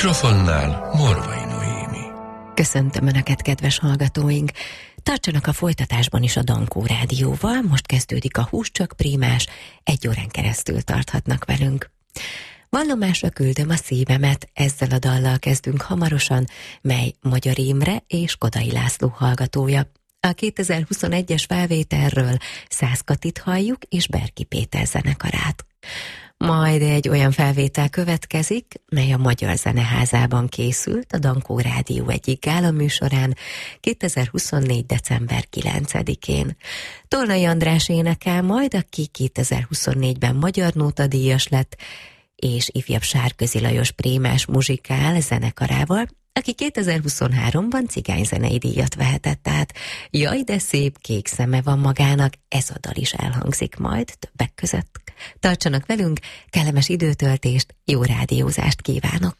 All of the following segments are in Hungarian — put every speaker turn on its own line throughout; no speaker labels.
mikrofonnál Morvai Noémi.
Köszöntöm Önöket, kedves hallgatóink! Tartsanak a folytatásban is a Dankó Rádióval, most kezdődik a Hús Csak Prímás, 1 órán keresztül tarthatnak velünk. Vallomásra küldöm a szívemet, ezzel a dallal kezdünk hamarosan, mely Magyar Imre és Kodai László hallgatója. A 2021-es felvételről Szász Katit halljuk és Berki Péter zenekarát. Majd egy olyan felvétel következik, mely a Magyar Zeneházában készült a Dankó Rádió egyik gálaműsorán 2024. december 9-én. Tolnai András énekel majd, aki 2024-ben Magyar Nóta díjas lett, és ifjabb Sárközi Lajos Prémás muzsikál zenekarával, aki 2023-ban cigányzenei díjat vehetett át. Jaj, de szép kék szeme van magának, ez a dal is elhangzik majd többek között. Tartsanak velünk, kellemes időtöltést, jó rádiózást kívánok!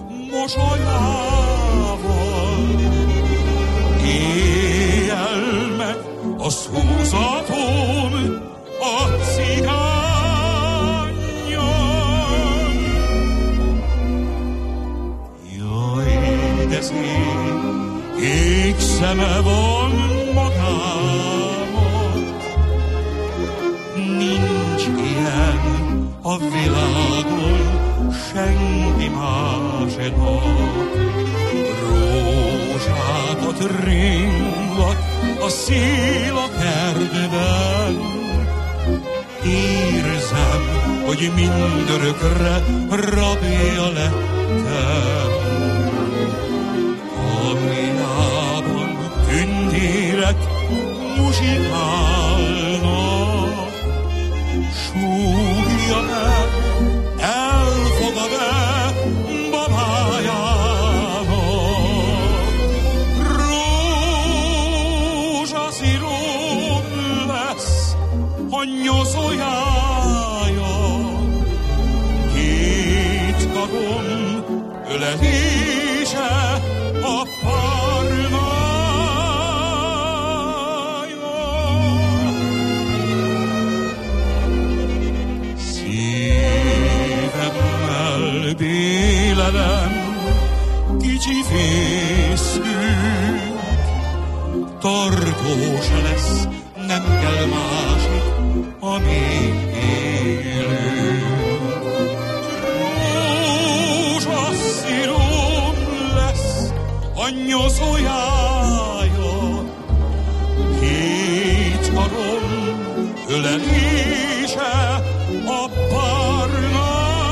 Mosolyával éjjel szeme von magámon. Nincs ilyen a világon senki másnak. Rózsákat ringat a szél a kertben. Érzem, hogy mindörökre rabja lettem. Kamjában tündérek muzsikálnak. Súgja meg, elfogad-e babájának. Rózsaszírom lesz a nyoszójája. Két karom ölelése a párnája. Szívemmel bélelem kicsi fészkünk, tartós lesz, nem kell másik, amíg élünk. Rózsaszírom lesz a nyoszójája, két karom ölelése a párnája.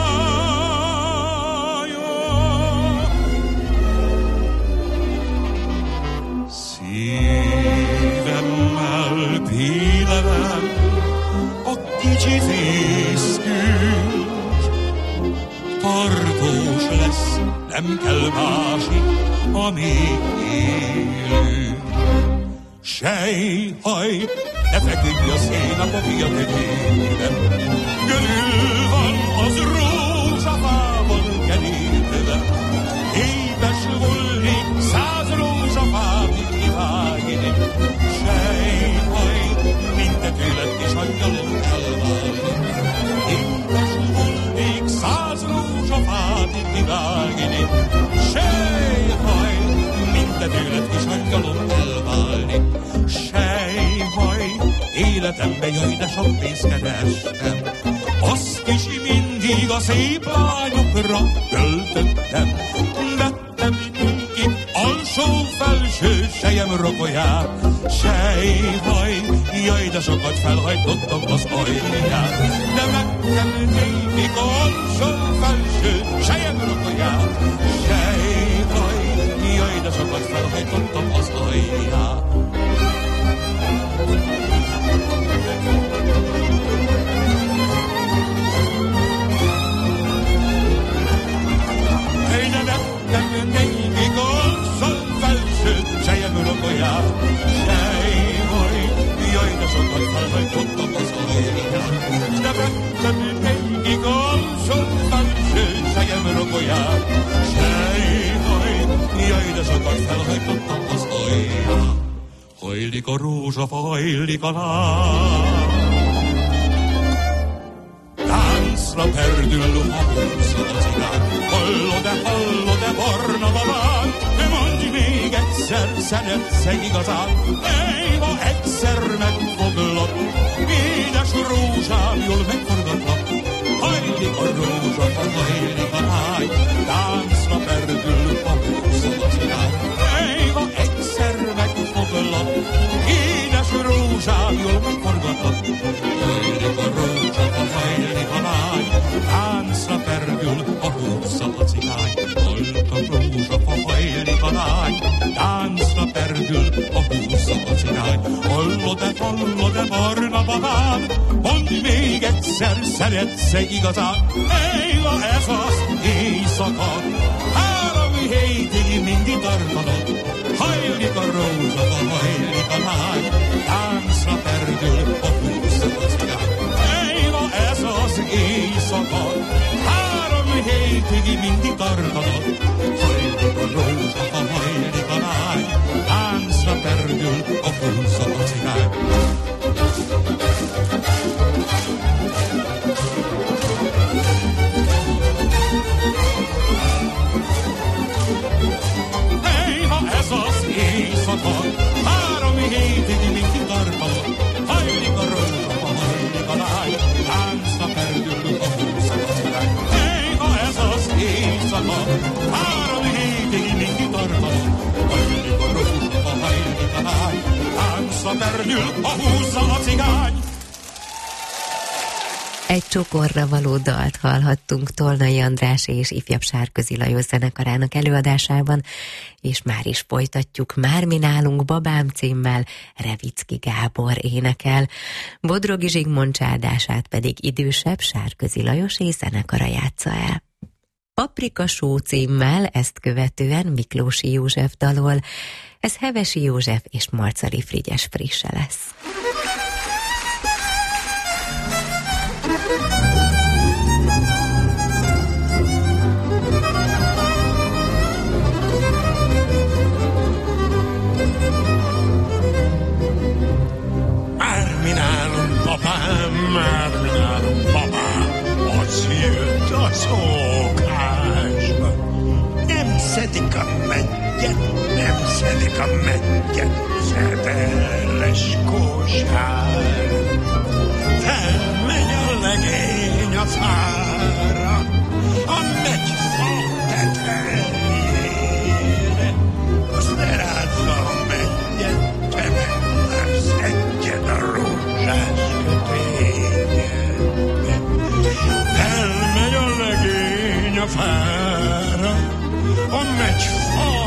Szívemmel bélelem a kicsi fészkünk, tartós lesz, nem kell másik, amíg élünk. Sejhaj, ne feküdj a szénap a fia könyvében, körül van az rózsafával kerítve. Képes volnék 100 rózsafát kivágni. Sejhaj, mint te tőled kis angyalom elválni. Képes volnék 100 rózsafát kivágni. Sejhaj, mint te tőled kis angyalom elválni. Sejhaj, életembe jaj, de sok pénzt kerestem. Azt is mindig a szép lányokra költöttem. Vettem ki alsó-felső sejem rokolyát. Sejhaj, jaj, de sokat felhajtottam az alját. De vettem némik alsó-felső sejem rokolyát. Sejhaj, jaj, de sokat felhajtottam az alját. Némik alsó-felső sejem rokolyát. Sejhaj, jaj, de sokat felhajtottam az alját. De vettem némik alsó-felső sejem rokolyát. Sejhaj, jaj, de sokat felhajtottam az alját. Hajlik a rózsafa, hajlik a láng. Táncra perdül, ha húzza a cigány. Hallod-e, barna babám? Mondj még egyszer, szeretsz-e igazán? Ej, ha egyszer megfoglak, édes rózsám, jól megforgatlak. Hajlik a rózsafa, hajlik a lány. Táncra perdül, ha húzza a cigány. Ej, ha egyszer megfoglak, édes rózsám, jól megforgatlak. Hajlik a rózsafa, hajlik a lány. Táncra perdül, ha húzza a cigány. Hajlik a rózsafa, hajlik a lány. Táncra perdül, ha húzza a cigány. Hallod-e, barna babám? Mondd még egyszer, szeretsz-e igazán? Ej, ha ez az éjszaka, 3 hétig mindig tartanod. Hajlik a rózsafa, hajlik a lány. Táncra perdül, ha húzza a cigány. Ej, ha ez az éjszaka, 3 hétig mindig tartanod. Hajlik a rózsafa, hajlik a lány. Táncra perdül, ha húzza a cigány. Ej, ha ez az éjszaka, a húzza a cigány.
Egy csokorra való dalt hallhattunk Tolnai András és ifjabb Sárközi Lajos zenekarának előadásában, és már is folytatjuk Már mi nálunk babám címmel, Revicki Gábor énekel, Bodrogi Zsigmond csárdását pedig idősebb Sárközi Lajos és zenekara játsza el. Paprika só címmel ezt követően Miklósi József dalol, ez Hevesi József és Marcali Frigyes frisse lesz.
Már mi nálunk babám, az jött a szokásba. Nem szedik a meggyet, nem szedik a meggyet, szedeles kosár. Felmegy a legény a fára, a megyfa tetejére, azt lerázza a meggyet, te meg már szedjed a rózsás. Elmegy a legény a fára, a megyfa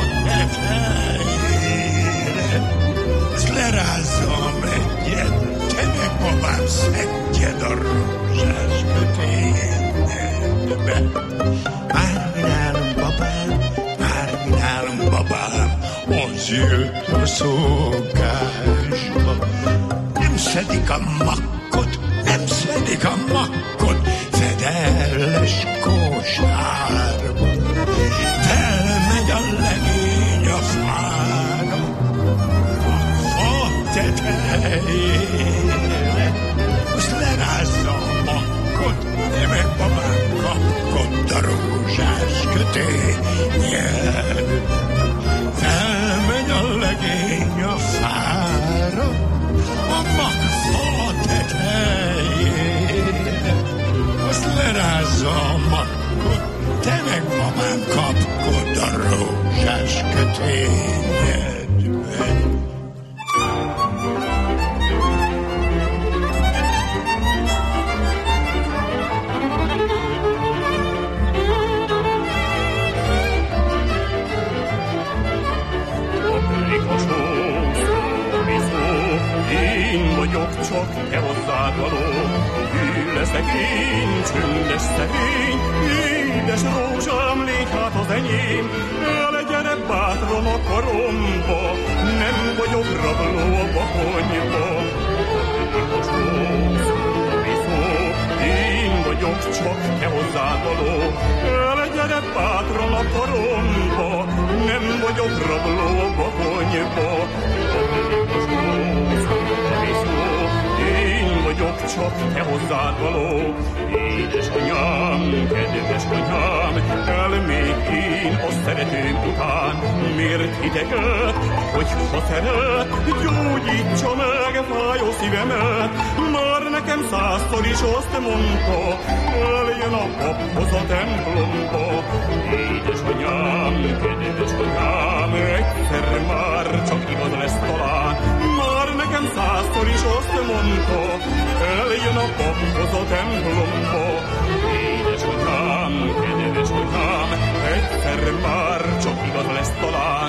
tetejére, azt lerázza a meggyet, te meg babám szedjed a rózsás kötényedbe. Már mi nálunk babám, már mi nálunk babám, az jött a szokásba. Nem szedik a makkot, nem szedik a makkot, fedeles kosárba. Felmegy a legény a fára, a fa tetejére, most lerázza a makkot, de meg babám kapkod a rózsás kötényed. Felmegy a legény a fára, a magfa tetejére, azt lerázza a makkot, te meg babám kapkod a rózsás kötényedbe.
Csak te hozzád való, hű leszek én, csöndes szerény, édes rózsám, légy hát az enyém, elegyere bátran a karomba, nem vagyok rabló a bakonyba. Én vagyok csak te hozzád való, elegyere bátran a karomba, nem vagyok rabló a bakonyba. Vagyok csak te hozzád való, édesanyám, kedves anyám, el még én a szeretőm után, miért ideget, hogy ha szeret, gyógyítsa meg fájó szívemet, már nekem 100-szor is azt mondta, eljön a paphoz a templomba. Édesanyám, kedves anyám, egyszer már csak igaz lesz talán, már nekem 100-szor is azt mondta, eljön a paphoz a templomba. Édesanyám, kedves anyám, egyszer már csak igaz lesz talán.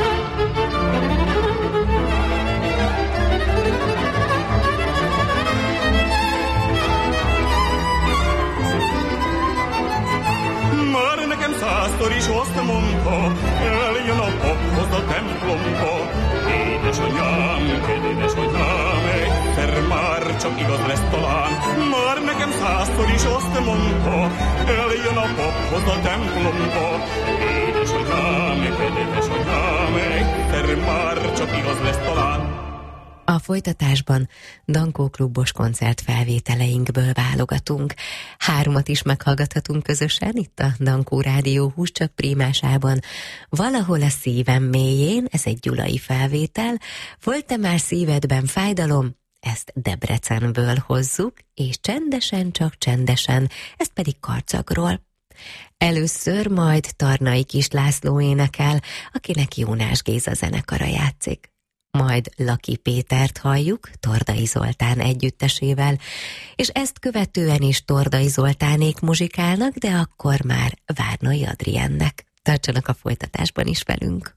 Már nekem 100-szor is azt mondta, eljön a paphoz a templomba. Édesanyám, kedves anyám, egyszer már csak igaz lesz talán. Már nekem 100-szor is azt mondta, eljön a paphoz a templomba. Édesanyám, kedves anyám, egyszer már csak igaz lesz talán.
A folytatásban Dankó klubos koncertfelvételeinkből válogatunk. 3 is meghallgathatunk közösen itt a Dankó Rádió Húscsak prímásában. Valahol a szívem mélyén, ez egy gyulai felvétel, volt-e már szívedben fájdalom? Ezt Debrecenből hozzuk, és Csendesen, csak csendesen, ezt pedig Karcagról. Először majd Tarnai Kis László énekel, akinek Jónás Géza zenekara játszik. majd Laki Pétert halljuk, Tordai Zoltán együttesével, és ezt követően is Tordai Zoltánék muzsikálnak, de akkor már Várnai Adriennek. Tartsanak a folytatásban is velünk!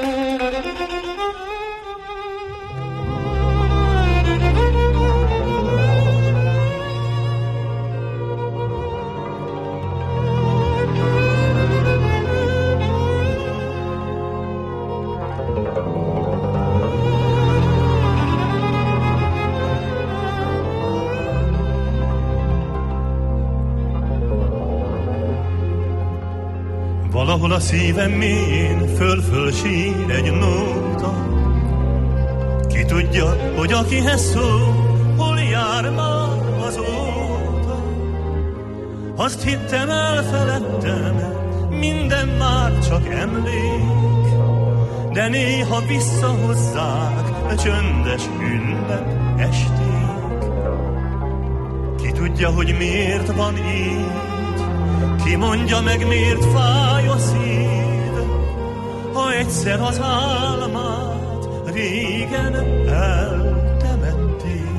Valahol a szívem mélyén föl-föl sír egy nóta. Ki tudja, hogy akihez szól, hol jár már azóta. Azt hittem, elfeledtem, minden már csak emlék, de néha visszahozzák a csöndes ünnep esték. Ki tudja, hogy miért van így, ki mondja meg, miért fáj a szív, ha egyszer az álmát régen eltemették.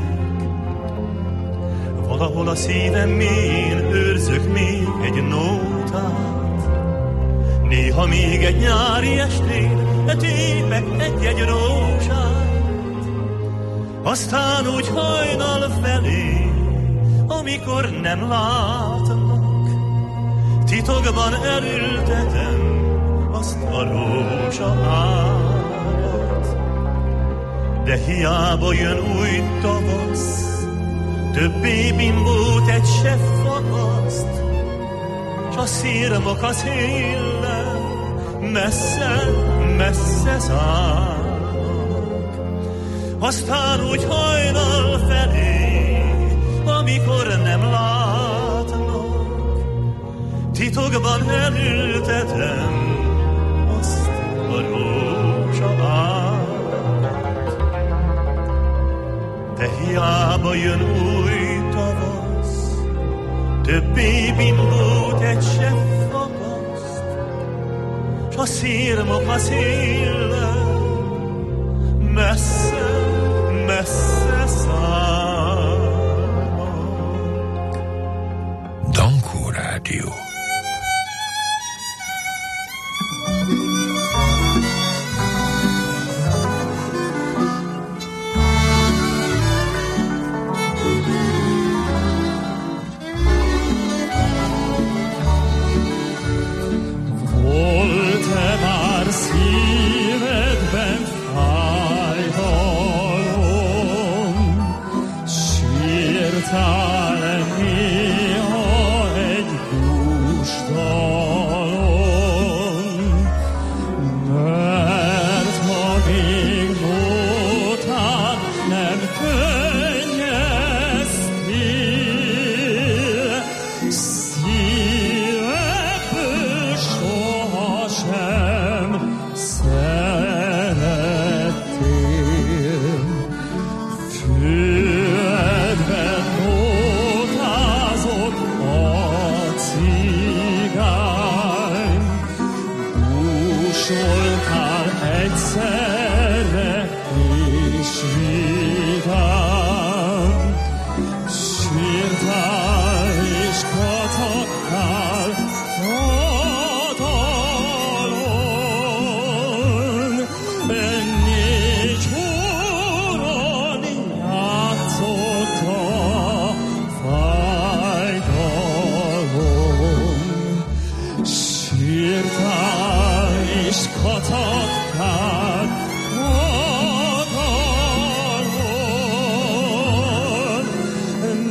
Valahol a szívem mélyén őrzök még egy nótát, néha még egy nyári estén tépek egy-egy rózsát. Aztán úgy hajnal felé, amikor nem látnak, titokban elültetem azt a rózsaágat. De hiába jön új tavasz, többé bimbót egy se fakaszt, s a szirmok a széllel messze, messze szállnak. Aztán úgy hajnal felé, amikor nem látnak, titokban elültetem azt a rózsaágat. De hiába jön új tavasz, többé bimbót egy se fakaszt, s a szirmok a széllel messze, messze szállnak.
Dankó Rádió.
Volt-e már szívedben fájdalom? Sírtál-e néha egy dúsdalom? Mert ha még nótán nem könnyeztél, szívedből sohasem szerettél. Füledben nótázott a cigány, búsoltál egyszerre és vidám. Sírtál és kacagtál a dalon, négy óron játszott a fájdalom. Sírtál és kacagtál a dalon,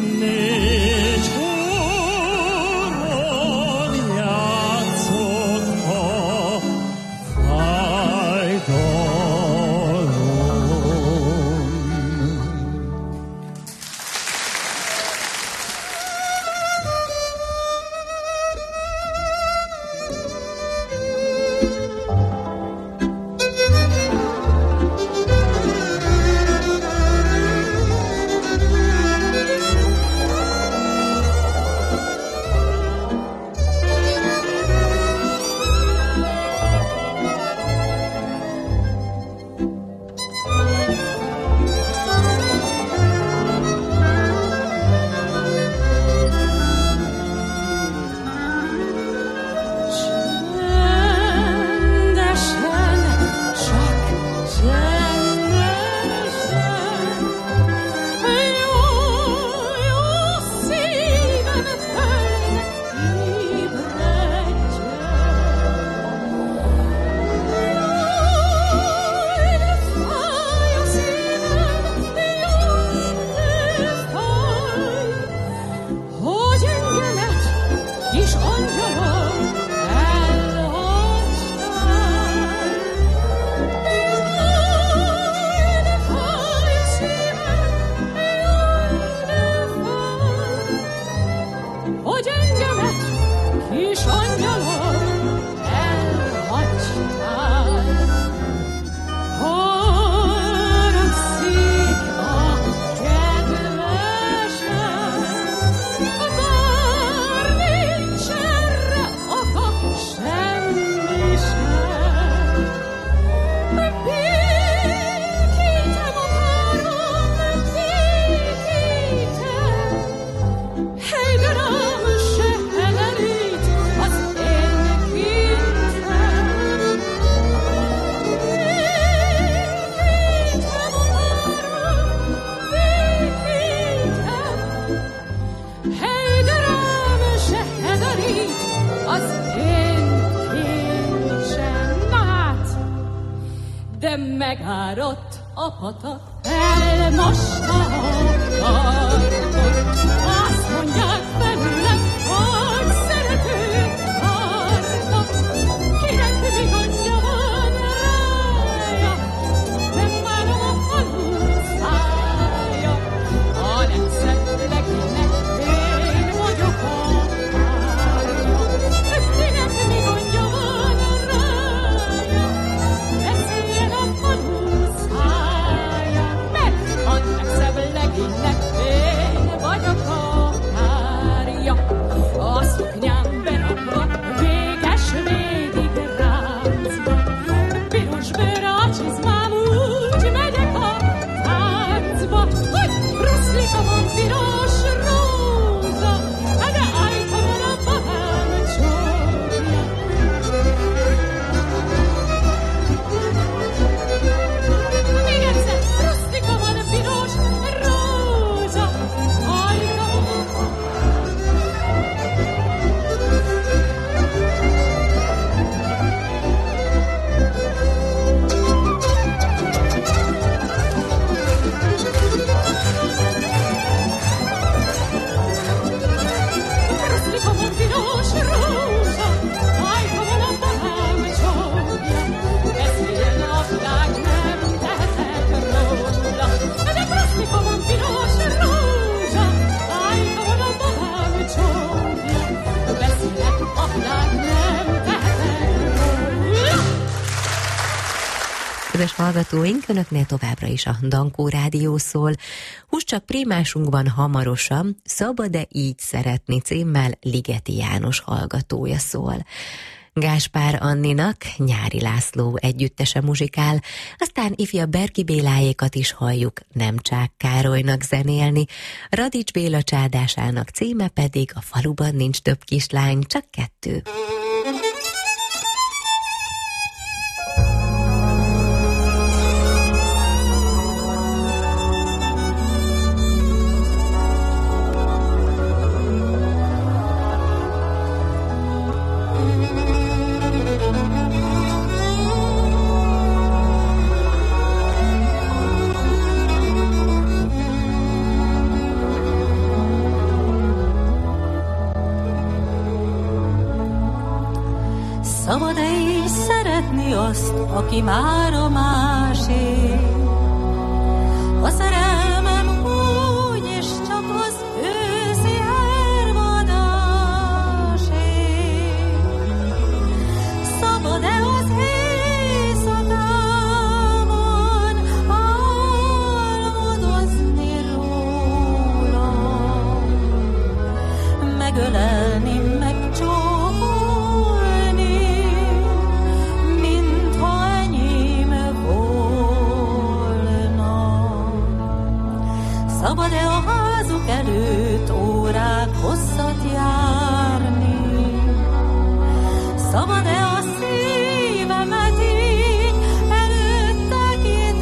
de megárott a patak, elmosta a parkot. Azt mondják belőlem, hogy szeretők várnak, kinek mi gondja van rája, nem várom a falu szája, a legszebb legénynek én vagyok a párja. Kinek mi gondja van rája, beszéljen a falu szája, mert a legszebb legénynek én vagyok a párja. A szoknyám berakva, véges végig ráncba, piros bőr a csizmám, úgy megyek a táncba, hogy ruszlika van piros rózsa, de ajka van a babám csókja. Még egyszer, ruszlika van piros rózsa, ajka van. Ruszlika van piros rózsa, ajka van a babám csókja. Beszéljen a világ, nem tehetek róla, de ruszlika van piros rózsa, ajka van a babám csókja. Beszéljen a világ, nem tehetek róla.
Kedves hallgatóink, önöknél továbbra is a Dankó Rádió szól. Húscsak prímásunkban hamarosan Szabad-e így szeretni címmel Ligeti János hallgatója szól. Gáspár Anninak Nyári László együttese muzsikál, aztán ifjabb Berki Béláékat is halljuk Nemcsák Károlynak zenélni, Radics Béla csádásának címe pedig A faluban nincs több kislány, csak 2.
Szabad-e így szeretni azt, aki már a másé? A szerelmem úgy is csak az őszi hervadásé. Szabad-e az éjszakában álmodozni róla, megölelni, megcsókolni, szabad-e a házuk előtt órák hosszat járni? Szabad-e a szívemet így előtte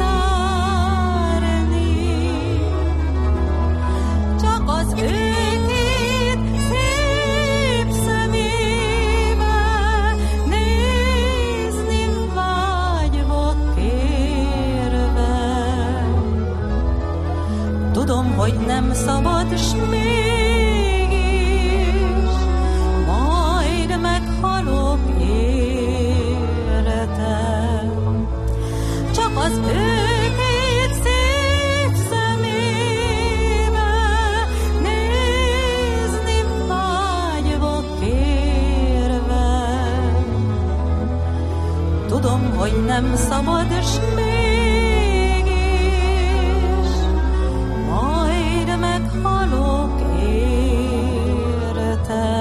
kitárni? Csak az ő két szép szemébe nézni vágyva kérve. Tudom, hogy nem szabad, s mégis majd meghalok érte. Csak az ő két szép szemébe nézni vágyva kérve. Tudom, hogy nem szabad, s meghalok érte.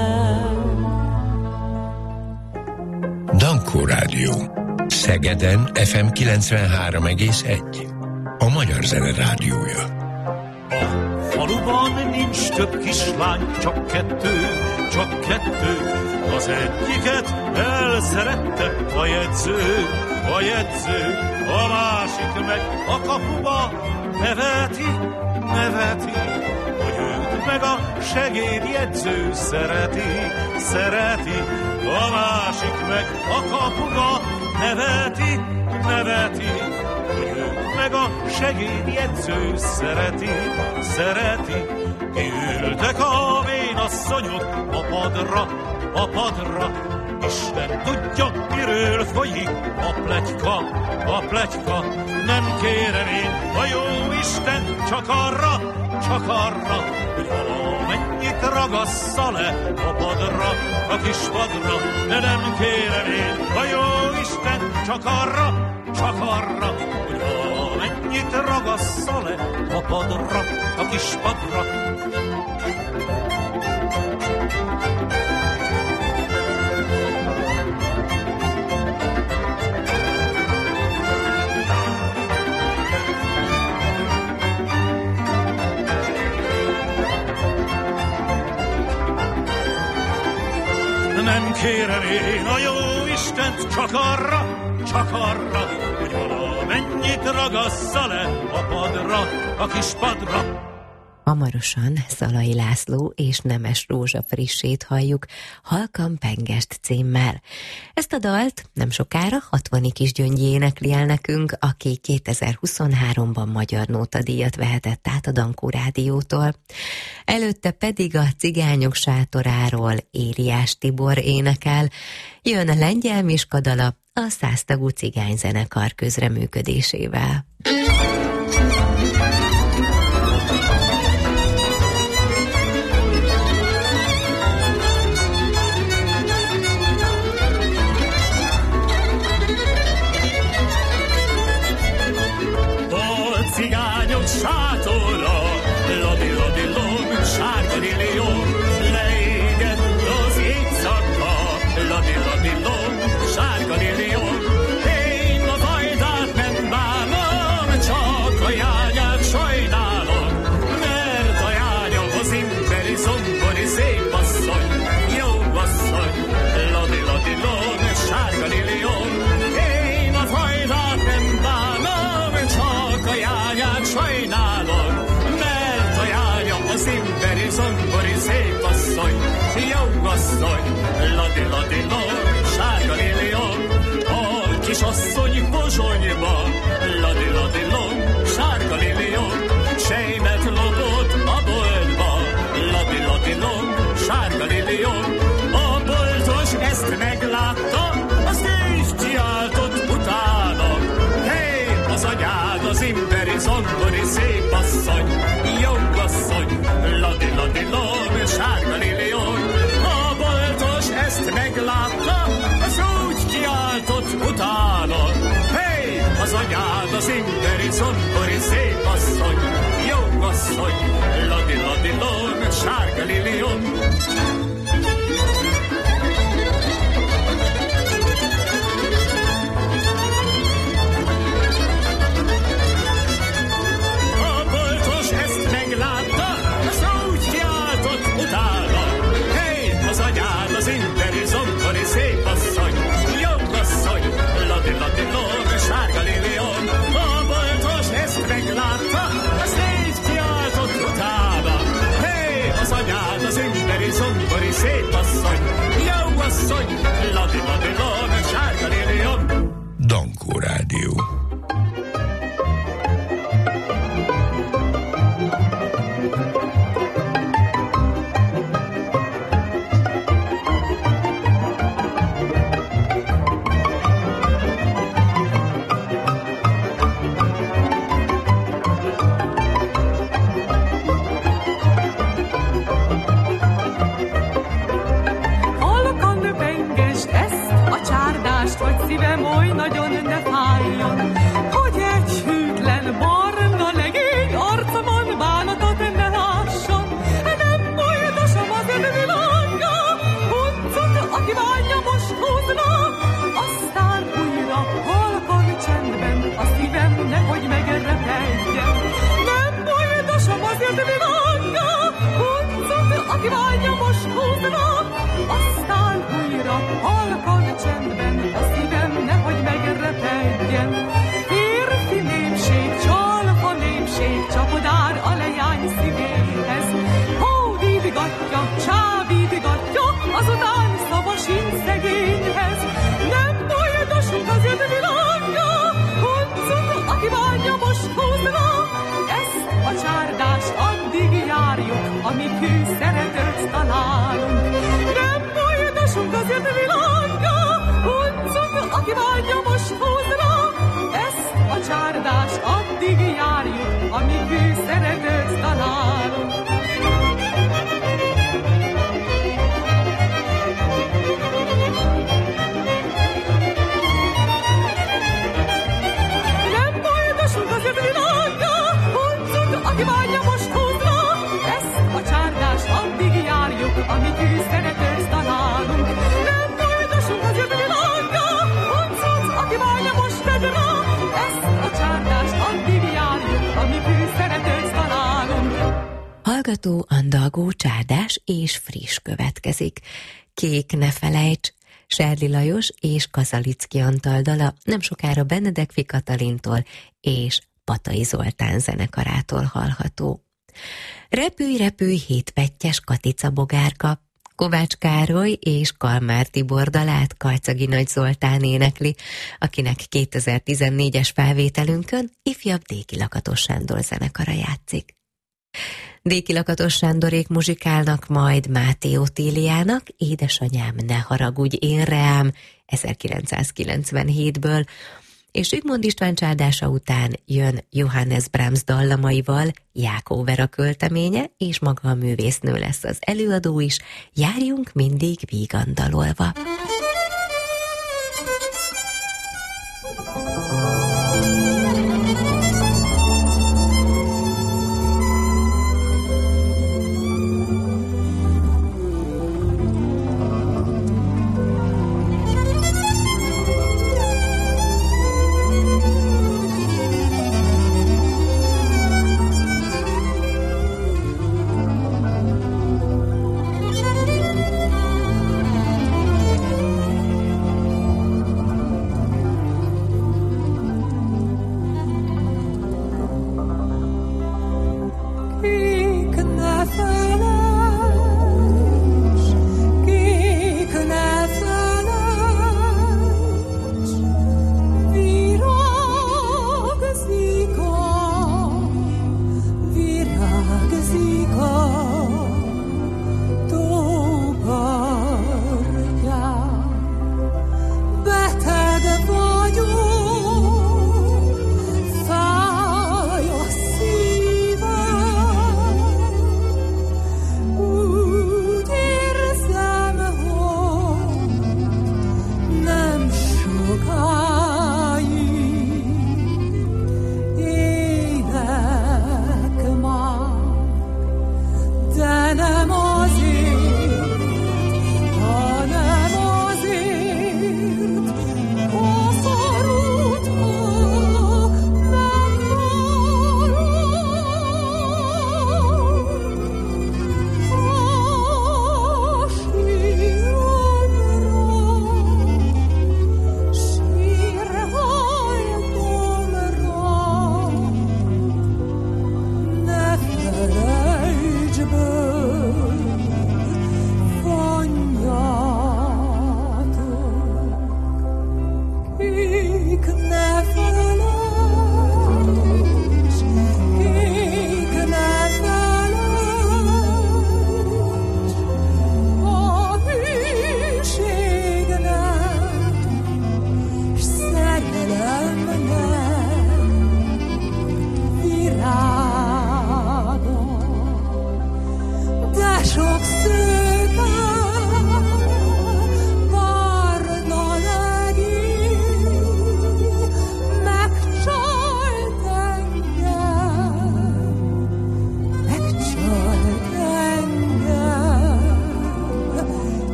Dankó Rádió. Szegeden FM 93,1. A Magyar Zene Rádiója.
A faluban nincs több kislány, csak 2, csak 2. Az egyiket elszerette a jegyző, a másik meg a kapuba neveti, hogy őt meg a segédjegyző szereti, a másik meg a kapuba neveti, meg a segédjegyző szereti, szereti. Kiültek a vénasszonyok a padra, Isten tudja, miről folyik a pletyka. Nem kérem én, a jó Isten, csak arra, hogy valamennyit ragassza le a padra, a kis padra. De nem kérem én, a jó Isten, csak arra, hogy valamennyit ragassza le a padra, a kis padra. Nem kérem én a jó Istent, csak arra, hogy valamennyit ragassza le a padra, a kis padra.
Hamarosan Szalai László és Nemes Rózsa frissét halljuk Halkan Pengest címmel. Ezt a dalt nem sokára Hatvani Kisgyöngyi énekli el nekünk, aki 2023-ban Magyar Nótadíjat vehetett át a Dankó Rádiótól. Előtte pedig a Cigányok sátoráról Éliás Tibor énekel, jön a Lengyel Miska dala a 100 tagú cigányzenekar közreműködésével.
Sátora, ladi-ladi-lom, sárga liliom, leégett az éjszaka, ladi-ladi-lom, sárga liliom. Én a vajdát nem bánom, csak a jányát sajnálom, mert a jánya az imperi zombori szép asszony, jó asszony, ladi-ladi-lom, sárga liliom. Én a vajdát nem bánom, csak a jányát sajnálom, mert a jánya az imperi zombori szép asszony, jó asszony, ladi-ladi-lom, sárga liliom. A kisasszony Pozsonyba, ladi-ladi-lom, sárga liliom, sejmet lopott a boltba, ladi-ladi-lom, sárga liliom. A boltos ezt meglátta, azt is kiáltott utána. Hey, az anyád az imperi zombori szép asszony, jó asszony, ladi-ladi-lom, sárga liliom. A boltos ezt meglátta, az úgy kiáltott utána. Hey, az anyád az imperi zombori szép asszony, jó asszony, ladi-ladi-lom, sárga liliom. Szép asszony, jó asszony, ladi-ladi-lom, sárga liliom. A boltos ezt meglátta, azt így kiáltott utána. Hey, az anyád az imperi zombori szép asszony, jó asszony, ladi-ladi-lom, sárga liliom.
Dankó Rádió.
Szívem oly nagyon ne fájjon, hogy egy hűtlen barna legény arcomon bánatot ne lásson. Nem boldosom az ön világa, huncut, aki bánja most húzna, aztán újra halkan csendben a szívem nehogy megrepedjen. Nem boldosom az ön világa, huncut, aki bánja most húzna, aztán újra halkan csendben a szívem nehogy megrepedjen. Férfi népség, csalfa népség, csapodár a leány szívéhez. Hódítgatja, csábítgatja, azután szava sincs szegényhez. Nem boldosunk az jött világa, huncut, aki bánja most amíg hű szeretőt találunk. Nem boldosunk azért világga, huncunk, aki vágyja most húzra. Ezt a csárdás addig járjuk, amíg hű szeretőt találunk. Kívánja most húzra, ezt a csárdást addig járjuk, amíg hű szeretőt találunk. Nem boldosunk az jövő világga, huncunc, aki várja most fedra, ezt a csárdást addig járjuk, amíg hű szeretőt találunk.
Hallgató, andalgó, csárdás és friss következik. Kék ne felejts, Serli Lajos és Kazalicki Antal dala nem sokára Benedek Katalintól és Patai Zoltán zenekarától hallható. Repülj, repülj, hétpettyes Katica bogárka, Kovács Károly és Kalmár Tibor dalát Karcagi Nagy Zoltán énekli, akinek 2014-es felvételünkön ifjabb Déki Lakatos Sándor zenekara játszik. Déki Lakatos Sándorék muzsikálnak majd Máté Otíliának Édesanyám, ne haragudj én reám 1997-ből, és Zsigmond István csárdása után jön Johannes Brahms dallamaival Jákó Vera költeménye, és maga a művésznő lesz az előadó is. Járjunk mindig vígan dalolva.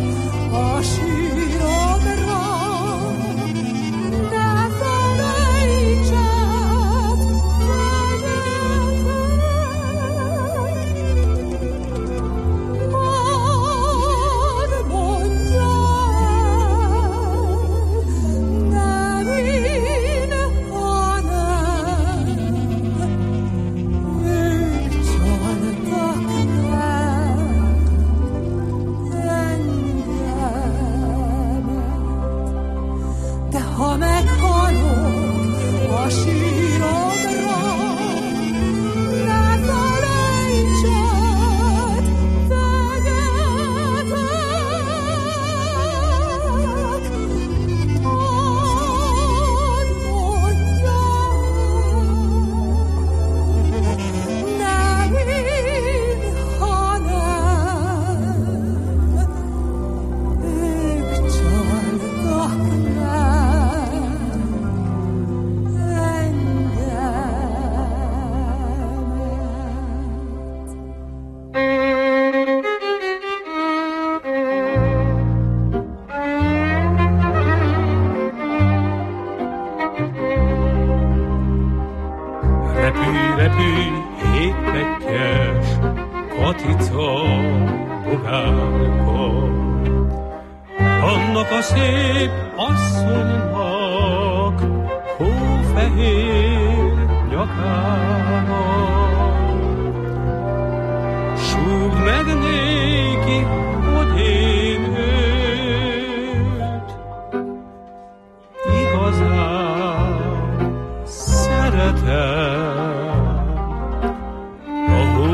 Ne felejts
Repülj, repülj, hétpettyes Katica bogárka. Annak a szép asszonynak hófehér nyakának. Súgd meg néki, hogy én őt igazán szeretem. A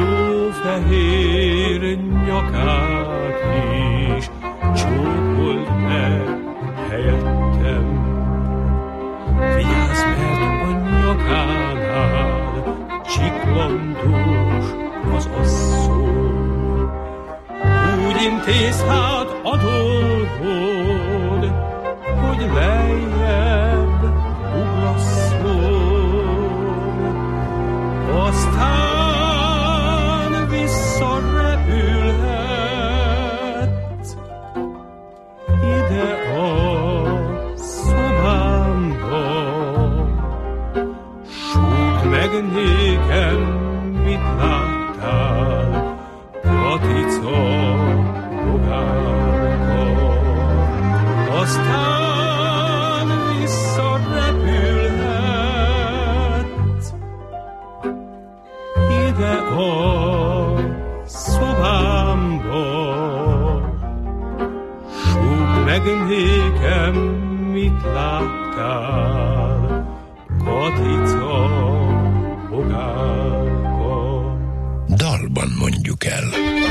hófehér nyakát is csókold meg helyettem. Vigyázz, mert a nyakánál csiklandós az asszony. Úgy intéz hát a dolgod, hogy lejjebb ugrasszon. Aztán visszarepülhet ide a szobámba. Súgd meg nékem, mit láttál, Katica bogárka. Aztán visszarepülhet ide a szobámba. Súgd meg nékem, mit láttál, Katica bogárka.
Dalban mondjuk el.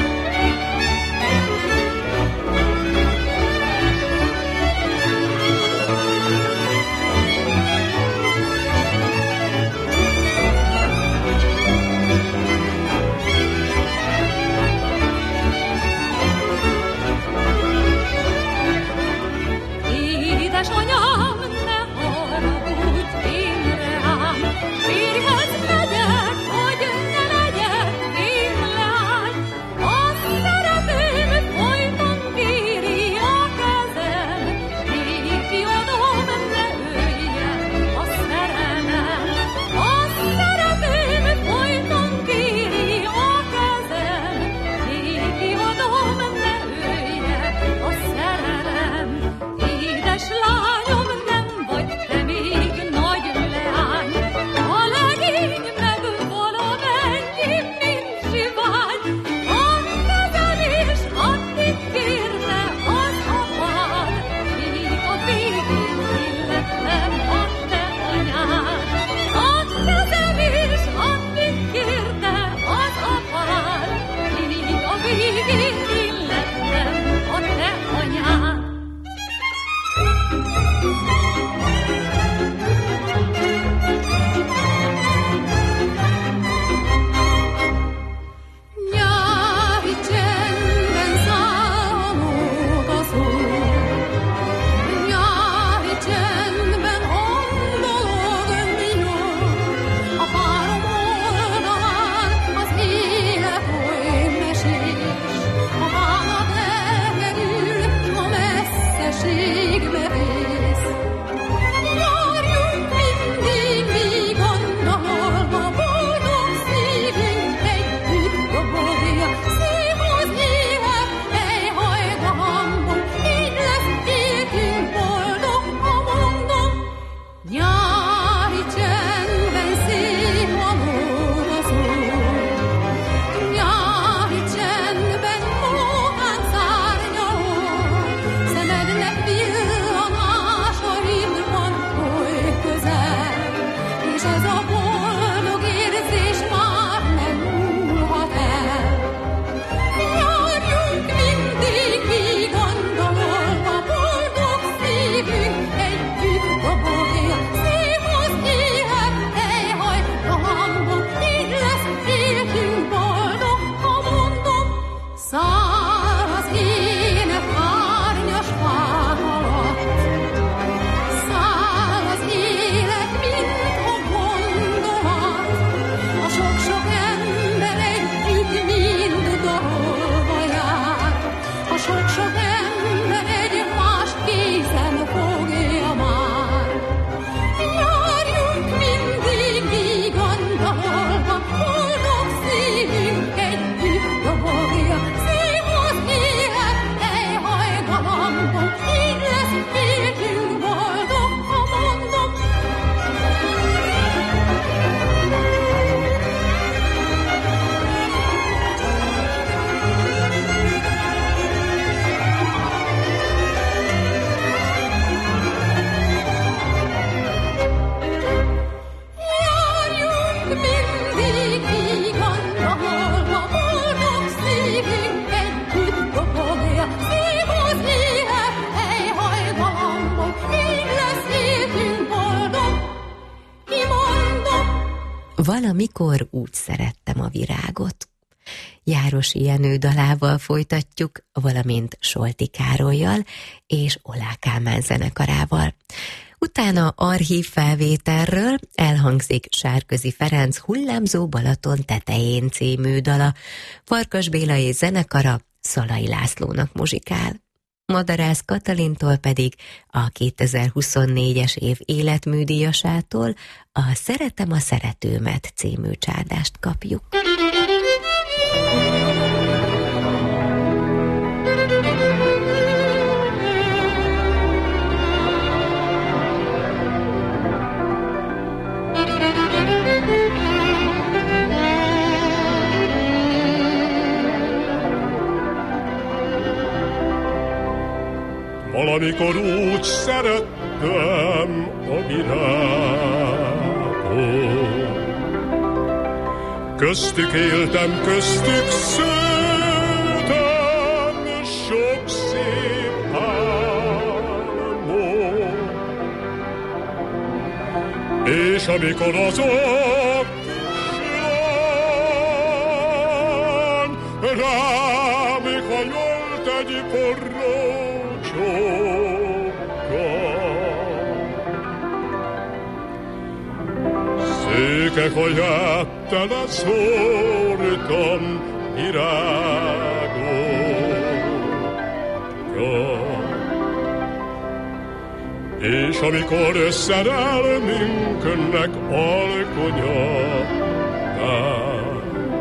Édesanyám, ne haragudj én rám, férjhez megyek, hogy ne legyek én leány. Azt szeretőm folyton kéri a kezem, néki adom, ne öljen a szerelem. Azt szeretőm folyton kéri a kezem, néki adom, ne öljen a szerelem. Édes lányom, nem vagy te még nagy leány, a legény meg valamennyi, mint sivány. A kezem és addig kérne az apád, míg a végén illettem a te anyád. A kezem és addig kérne az apád, míg a végén illettem a te anyád. Nyári csendben számolok az út, nyári csendben gondolok minyon, a párom oldalán az élet oly mesés, a hálad elkerül, a messzeségbe vész. Járjunk mindig mi gondolva, boldog szívünk együtt dobogja. Szép az élet, mely hajt a hangom, így lesz életünk boldog, ha mondom. Nyári csendben szép a mód az út, nyári csendben mókán szárnyalok, szemednek villanása ritkán oly közel, és ez a boldog érzés már nem múlhat el. Járjunk mindig mi gondolva, boldog szívünk együtt dobogja. Szép az élet, mely hajt a hangom, így lesz életünk boldog, ha mondom. Száraz ének árnyas fák alatt, száll az élet, mint a gond.
Valamikor úgy szerettem a virágot. Járosi Jenő dalával folytatjuk, valamint Solti Károllyal és Oláh Kálmán zenekarával. Utána archív felvételről elhangzik Sárközi Ferenc Hullámzó Balaton tetején című dala, Farkas Béla és zenekara Szalai Lászlónak muzsikál. Madarász Katalintól pedig a 2024-es év életműdíjasától a Szeretem a szeretőmet című csádást kapjuk.
Valamikor úgy szerettem a virágot, köztük éltem, köztük szőtem sok szép álmot, és amikor azok kislány rám hajolt egy forró szőke haját teleszórtam virágokkal, és amikor szerelmünknek alkonyatán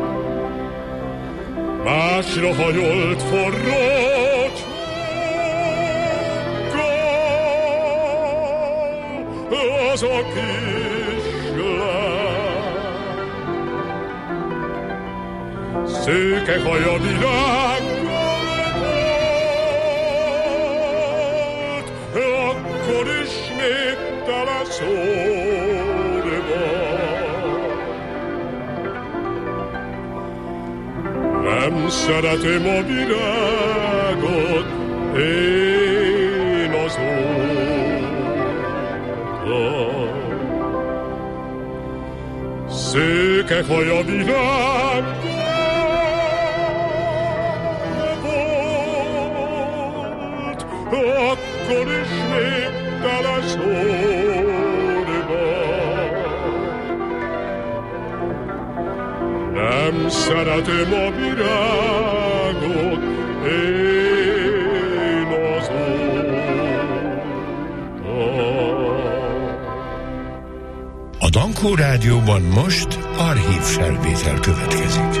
másra hajolt forró az a kislány, szőke haja virággal volt, akkor ismét teleszórva. Nem szeretem a virágot, én azóta szőke haja virág volt, akkor ismét teleszórva. Nem szeretem a virágot, én azóta.
A Dankó Rádióban most archív felvétel következik.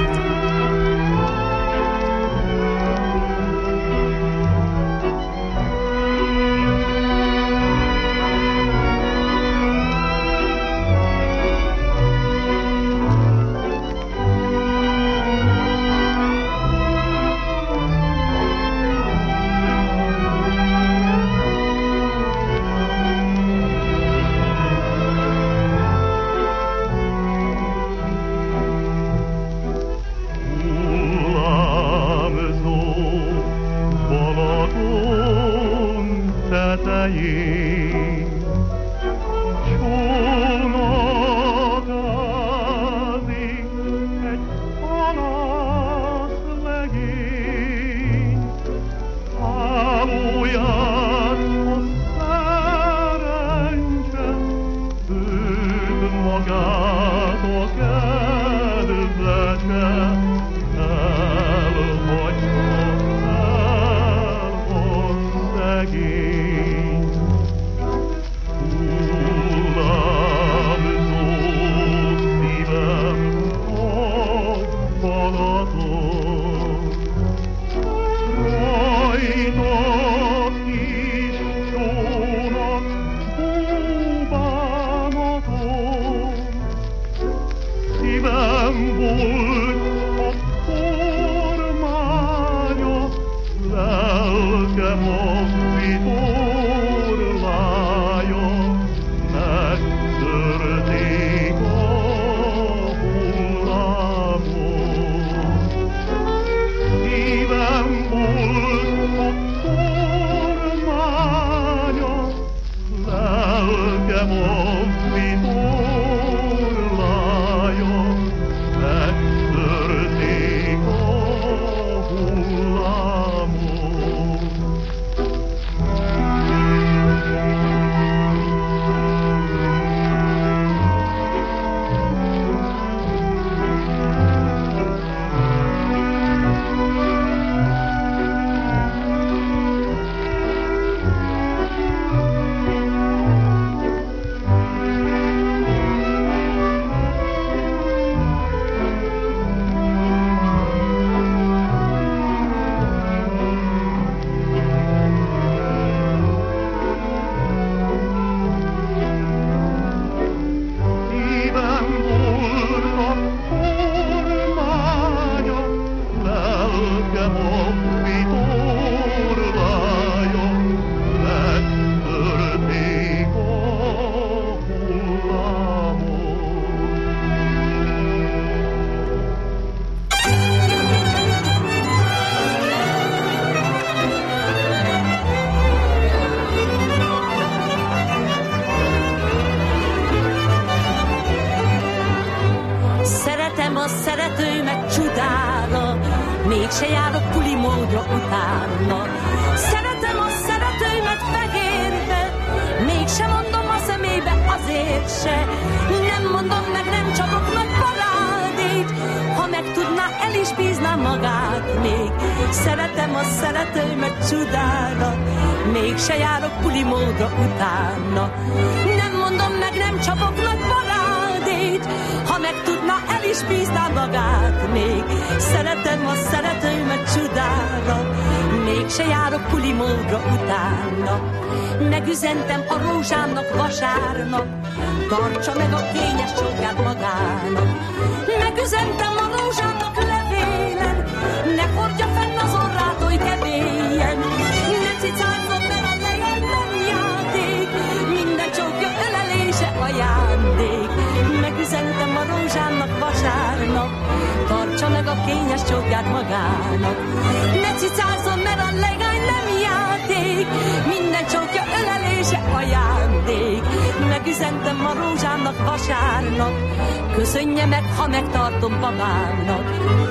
mégse járok puli módra utána. Szeretem a szeretőimet fehérbe, mégsem mondom a szemébe azért se. Nem mondom meg, nem csapok meg parádét, ha megtudná, el is bízná magát még. Szeretem a szeretőimet csodára, mégse járok puli módra utána. Nem mondom meg, nem csapok meg parádét, ha megtudná, el is bízná magát még. Szeretem a szeretőimet csodára, mégse járok puli módra utána. Megüzentem a rózsámnak vasárnap, tartsa meg a kényes csókját magának. Megüzentem a rózsámnak levélen, ne hordja fenn az orrát, oly keményen. Ne cicázzon, mert a lejen nem játék, minden csókja ölelése ajándék. Megüzentem a rózsámnak vasárnap, tartsa meg a kényes csókját magának. Ne cicázzon, mert a legány nem játék, minden csókja ölelése ajándék. Megüzentem a rózsámnak vasárnap, köszönje meg, ha megtartom babámnak.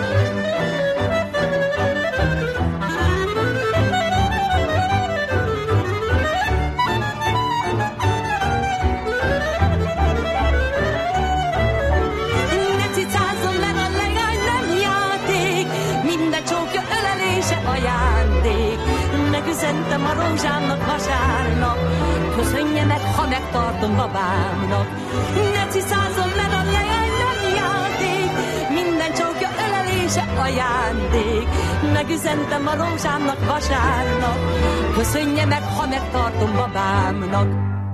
Ne cicázzon, mert a legány nem játék, minden csókja ölelése ajándék. Megüzentem a rózsámnak vasárnap, köszönje meg, ha megtartom babámnak. Ne cicázzon, mert a lejány nem játék, minden csókja ölelése ajándék. Megüzentem a rózsámnak vasárnap, köszönje meg, ha megtartom babámnak.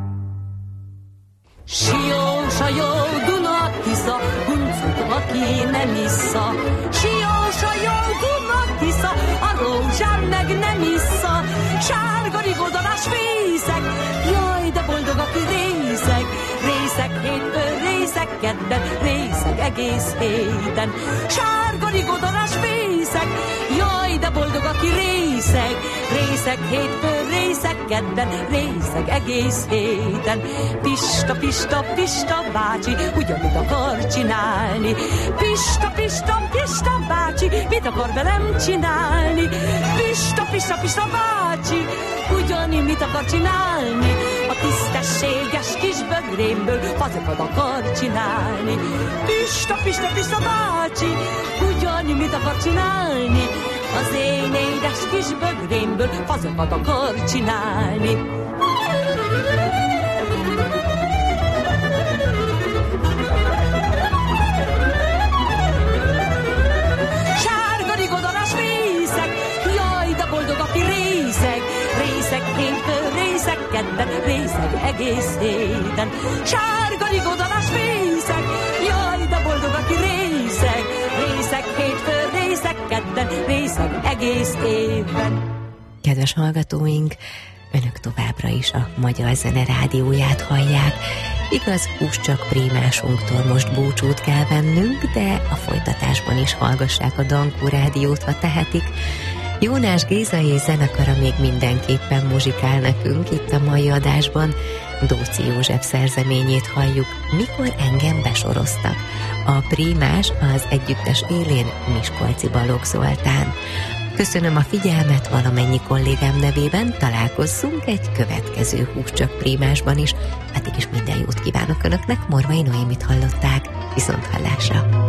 Sió, sajó, Duna, Tisza, huncut, aki nem issza. Sió, sajó, Duna, Tisza, a rózsám meg nem issza. Sárga rigodarás fészek, jaj, de boldog, aki részeg. Részeg hétfőn, részeg kedden, részeg egész héten. Sárga rigodarás fészek, jaj, de boldog, aki részeg. Részeg hétfőn, részeg kedden, részeg egész héten. Pista, Pista, Pista bácsi, ugyanit akar csinálni. Pista, Pista, Pista bácsi, mit akar velem csinálni? Pista, Pista, Pista bácsi, ugyanit mit akar csinálni? A tisztességes kis bögrémből fazokat akar csinálni. Pista, Pista, Pista bácsi, ugyanit mit akar csinálni? Az én édes kis bögrémből fazokat akar csinálni. Sárga rigodarás fészek, jaj, de boldog, aki részeg. Részeg hétfőn, részeg kedden, részeg egész héten. Sárga rigodarás fészek, jaj, de boldog, aki részeg. Részeg hétfőn, részeg kedden, részeg egész évben.
Kedves hallgatóink, önök továbbra is a Magyar Zene rádióját hallják. Igaz, Húscsak Prímásunktól most búcsút kell vennünk, de a folytatásban is hallgassák a Dankó rádiót, ha tehetik. Jónás Géza és zenekara még mindenképpen muzsikál nekünk itt a mai adásban. Dóczy József szerzeményét halljuk, Mikor engem besoroztak. A prímás az együttes élén Miskolci Balogh Zoltán. Köszönöm a figyelmet valamennyi kollégám nevében, találkozzunk egy következő Húscsak Prímásban is. Addig is minden jót kívánok Önöknek, Morvai Noémit hallották. Viszonthallásra!